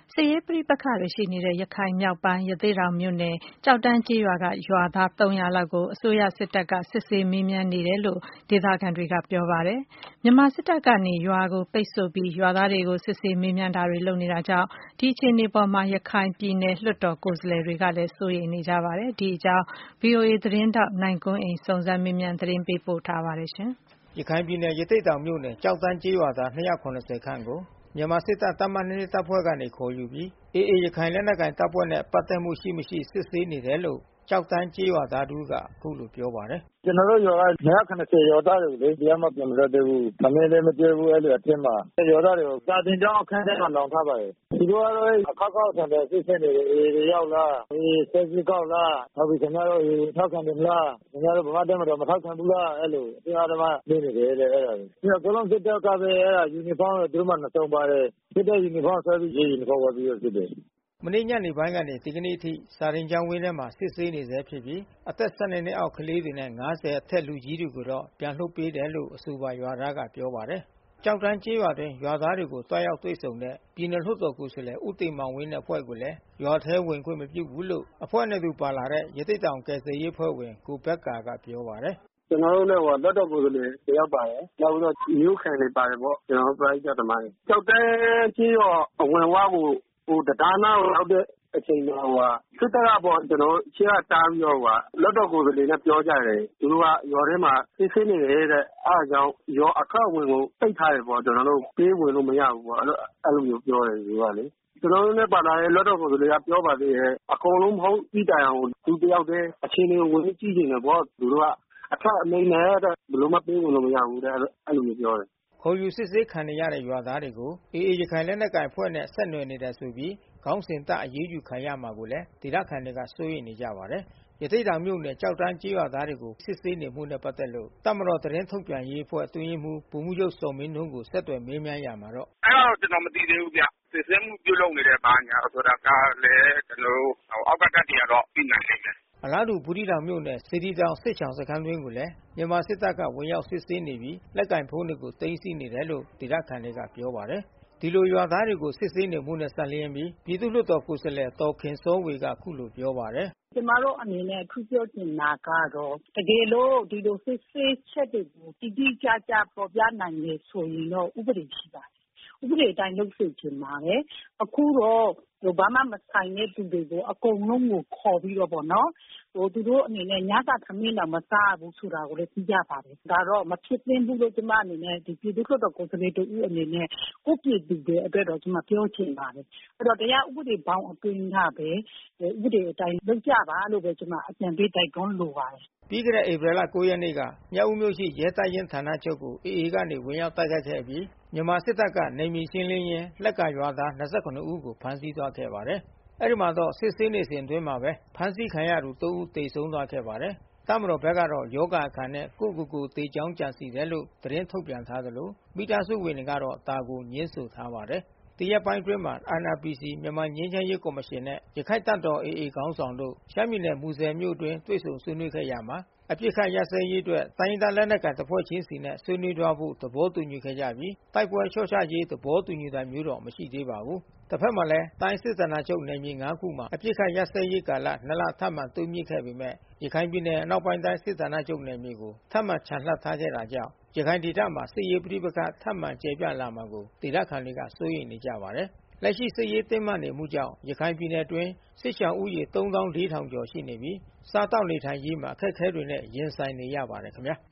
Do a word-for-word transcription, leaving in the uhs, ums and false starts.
စစ်ရေးပဋိပက္ခတွေရှိနေတဲ့ရခိုင်မြောက်ပိုင်းရသေ့တောင်မြို့နယ်ကျောက်တန်းကျေးရွာကရွာသားသုံးရာလောက်ကိုအစိုးရစစ်တပ်ကစစ်ဆေးမေးမြန်းနေတယ်လို့ဒေသခံတွေကပြောပါတယ်။မြန်မာစစ်တပ်ကနေရွာကိုပိတ်ဆို့ပြီးရွာသားတွေကိုစစ်ဆေးမေးမြန်းတာတွေလုပ်နေတာကြောင့်ဒီအခြေအနေပေါ်မှာရခိုင်ပြည်နယ်လွှတ်တော်ကိုယ်စားလှယ်တွေကလည်းစိုးရိမ်နေကြပါတယ်။ဒီအကြောင်း ဗွီအိုအေသတင်းထောက်နိုင်ကွန်းအိန်စုံစမ်းမေးမြန်းသတင်းပေးပို့ထားပါတယ်ရှင်။ရခိုင်ပြည်နယ်ရသေ့တောင်မြို့နယ်ကျောက်တန်းကျေးရွာသားနှစ်ရာခုနစ်ဆယ်ခန့်ကိုမြန်မာစစ်တပ်တပ်မ၂၂တပ်ဖွဲ့ကနေခေါ်ယူပြီးအေအေရခိုင်လက်နက်ကိုင်တပ်ဖွဲ့နဲ့ပတ်သက်မှုရှိမရှိစစ်ဆေးနေတယ်လို့ကျောက်တန်းကျေးရွာသားတို့ကအခုလိုပြောပါတယ်။ကျွန်တော်တို့ရွာကနှစ်ရာခုနစ်ဆယ်ရွာသားတွေလေတရားမပြန်မရသေးဘူး။သမင်းလည်းမတွေ့ဘူးအဲ့လိုအတင်းမှာရွာသားတွေကိုစာတင်ကြောင်းအခန်းထဲမှာလောင်ထားပါတယ်။ဒီလိုကတော့အခါခောက်ဆန်တဲ့စစ်စစ်တွေအေအေရောက်လားအေအေဆက်စစ်ကောက်လားနောက်ပြီးခင်ဗျားတို့အေအေထောက်ခံတယ်မလားခင်ဗျားတို့ဘာမှတည်းမတော့မထောက်ခံဘူးလားအဲ့လိုတရားဓမ္မနေနေတယ်တဲ့အဲ့ဒါ။ဒီတော့ဘလုံးစစ်တပ်ကပဲအဲ့ဒါယူနီဖောင်းတွေသူတို့မှနှစုံပါတယ်။စစ်တပ်ယူနီဖောင်းဆွဲပြီးရေးယူနီဖောင်းဝတ်ပြီးတော့စစ်တယ်။မနေ့ညနေပိုင်းကနေဒီကနေ့အထိစာရင်ကျောင်းဝင်းထဲမှာစစ်ဆေးနေဆဲဖြစ်ပြီးအသက်၁၂နှစ်အောက်ကလေးတွေနဲ့၅၀အထက်လူကြီးတွေကိုတော့ပြန်လွှတ်ပေးတယ်လို့အဆိုပါရွာသားကပြောပါတယ်။ကျောက်တန်းကျေးရွာတွင်ရွာသားတွေကိုတွားရောက်တွေ့ဆုံတဲ့ပြည်နယ်လွှတ်တော်ကိုယ်စားလှယ်ဦးတင်မောင်ဝင်းနဲ့အဖွဲ့ကိုလည်းရွာထဲဝင်ခွင့်မပြုဘူးလို့အဖွဲ့နဲ့သူပါလာတဲ့ရသေ့တောင်ကယ်ဆယ်ရေးအဖွဲ့ဝင်ကိုဘက္ကာကပြောပါတယ်။ကျွန်တော်တို့လည်းဟိုလက်တော်ကိုယ်စားလှယ်တယောက်ပါတယ်။နောက်ပြီးတော့မျိုးခံတွေပါတယ်ပေါ့ကျွန်တော်တို့ပရိသတ်သမားတွေ။ကျောက်တန်းကျေးရွာအဝင်ဝကိုဟိုတရားနာရောက်တဲ့အချိန်မှာဟိုစစ်တပ်ကပေါ့ကျွန်တော်ရှေ့ကတားပြီးတော့ဟိုလက်တော်ကိုယ်စားလှယ်နဲ့ပြောကြတယ်သူတို့ကရွာထဲမှာစစ်ဆေးနေတယ်တဲ့အားကြောင့်ရွာအခအဝင်ကိုပိတ်ထားတယ်ပေါ့ကျွန်တော်တို့ပေးဝင်လို့မရဘူးပေါ့အဲ့လိုအဲ့လိုမျိုးပြောတယ်သူကလေကျွန်တော်တို့နဲ့ပါလာတဲ့လက်တော်ကိုယ်စားလှယ်ကပြောပါသေးတယ်အကုန်လုံးမဟုတ်ပြီးတိုင်အောင်သူတယောက်တည်းအချင်းတွေကိုဝင်ကြည့်နေတယ်ပေါ့သူတို့ကအခအမိန်နဲ့တဲ့ဘယ်လိုမှပေးဝင်လို့မရဘူးတဲ့အဲ့လိုမျိုးပြောတယ်ခေါ်ယူစစ်ဆေးခံရတဲ့ရွာသားတွေကိုအေအေရခိုင်လက်နက်ကိုင်အဖွဲ့နဲ့ဆက်နွယ်နေတယ်ဆိုပြီးခေါင်းစဉ်တပ်အရေးယူခံရမှာကိုလည်းဒေသခံတွေကစိုးရိမ်နေကြပါတယ်။ရသေ့တောင်မြို့နယ်ကျောက်တန်းကျေးရွာသားတွေကိုစစ်ဆေးနေမှုနဲ့ပတ်သက်လို့တပ်မတော်သတင်းထုတ်ပြန်ရေးအဖွဲ့အတွင်းရေးမှူးဗိုလ်မှူးချုပ်စောမင်းထွန်းကိုဆက်သွယ်မေးမြန်းရမှာတော့အဲ့တော့ကျွန်တော်မသိသေးဘူးဗျ။စစ်ဆေးမှုပြုလုပ်နေတဲ့ဘာညာဆိုတာကလည်းကျွန်တော်အောက်ကတပ်တွေကတော့ပြီးနိုင်လိမ့်မယ်အလားတူဘူးတီတောင်မြို့နယ်စေတီတောင်စစ်ချောင်စခန်းတွင်းကိုလည်းမြန်မာစစ်တပ်ကဝင်ရောက်စစ်ဆေးနေပြီးလက်ကင်ဖုန်းတွေကိုသိမ်းဆည်းနေတယ်လို့ဒေသခံတွေကပြောပါတယ်။ဒီလိုရွာသားတွေကိုစစ်ဆေးနေမှုနဲ့ဆက်လျင်းပြီးပြည်သူ့လွှတ်တော်ကိုယ်စားလှယ်တော်ခင်စောဝေကခုလိုပြောပါတယ်။ကျမတို့အနေနဲ့အခုပြောချင်တာကတော့တကယ်လို့ဒီလိုစစ်ဆေးချက်တွေကိုတိတိကျကျပေါ်ပြနိုင်လေဆိုရင်တော့ဥပဒေရှိပါတယ်။ဥပဒေအတိုင်းလုပ်စေချင်ပါတယ်။အခုတော့ဘာမှမဆိုင်တဲ့သူတွေကိုအကုန်လုံးကိုခေါ်ပြီးတော့ပေါ့နော်ဟိုသူတို့အနေနဲ့ညစာသမင်းတော့မစားဘူးဆိုတာကိုလည်းသိကြပါတယ်ဒါတော့မဖြစ်သင့်ဘူးလို့ကျမအနေနဲ့ဒီပြည်သူ့လွှတ်တော်ကိုယ်စားလှယ်တို့အနေနဲ့ကိုပြည်သူတွေအတွက်တော့ကျမပြောချင်ပါတယ်အဲ့တော့တရားဥပဒေဘောင်အတွင်းကပဲဥပဒေအတိုင်းလုပ်ကြပါလို့ပဲကျမအကြံပေးတိုက်တွန်းလိုပါတယ်ပြီးခဲ့တဲ့ဧပြီလ၉ရက်နေ့ကမြောက်ဦးမြို့ရှိရဲတပ်ရင်းဌာနချုပ်ကိုအေအေကနေဝင်ရောက်တိုက်ခိုက်ခဲ့ပြီးမြန်မာစစ်တပ်ကနေမီရှင်းလင်းရင်းလက်ကရွာသား၂၇ဦးကိုဖမ်းဆီးသွားခဲ့ပါတယ်။အဲဒီမှာတော့စစ်ဆေးနေစဉ်အတွင်းမှာပဲဖမ်းဆီးခံရသူ၃ဦးသေဆုံးသွားခဲ့ပါတယ်။တပ်မတော်ဘက်ကတော့ယောဂအခါနဲ့ကိုယ့်ကိုယ်ကိုသေကြောင်းကြံစီတယ်လို့သတင်းထုတ်ပြန်ထားသလိုမိသားစုဝင်တွေကတော့ဒါကိုငြင်းဆိုထားပါတယ်။ဒီရက်ပိုင်းအတွင်းမှာအာဏာပီစီမြန်မာငြိမ်းချမ်းရေးကော်မရှင်နဲ့ရခိုင်တပ်တော်အေအေခေါင်းဆောင်တို့ရှမ်းပြည်နယ်မူဆယ်မြို့အတွင်းတွေ့ဆုံဆွေးနွေးခဲ့ရမှာအပြစ်ခတ်ရစဲရေးအတွက်တိုင်းဒေသလက်နက်ကိုင်တပ်ဖွဲ့ချင်းစီနဲ့ဆွေးနွေးသွားဖို့သဘောတူညီခဲ့ကြပြီးတိုက်ပွဲလျှော့ချရေးသဘောတူညီတာမျိုးတော့မရှိသေးပါဘူး။တစ်ဖက်မှာလည်းတိုင်းစစ်ဌာနချုပ်နယ်မြေ၅ခုမှာအပြစ်ခတ်ရစဲရေးကာလနှစ်လထပ်မံတိုးမြင့်ခဲ့ပေမဲ့ရခိုင်ပြည်နယ်အနောက်ပိုင်းတိုင်းစစ်ဌာနချုပ်နယ်မြေကိုထပ်မံချန်လှပ်ထားခဲ့တာကြောင့်ရခိုင်ဒေသမှာစစ်ရေးပဋိပက္ခထပ်မံကျယ်ပြန့်လာမှာကိုဒေသခံတွေကစိုးရိမ်နေကြပါတယ်။လက်ရှိစစ်ရေးတင်းမာနေမှုကြောင့်ရခိုင်ပြည်နယ်အတွင်းစစ်ရှောင်ဦးရေ၃သောင်း၄ထောင်ကျော်ရှိနေပြီးစားတောက်နေထိုင်ရေးမှာအခက်အခဲတွေနဲ့ရင်ဆိုင်နေရပါတယ်ခင်ဗျာ။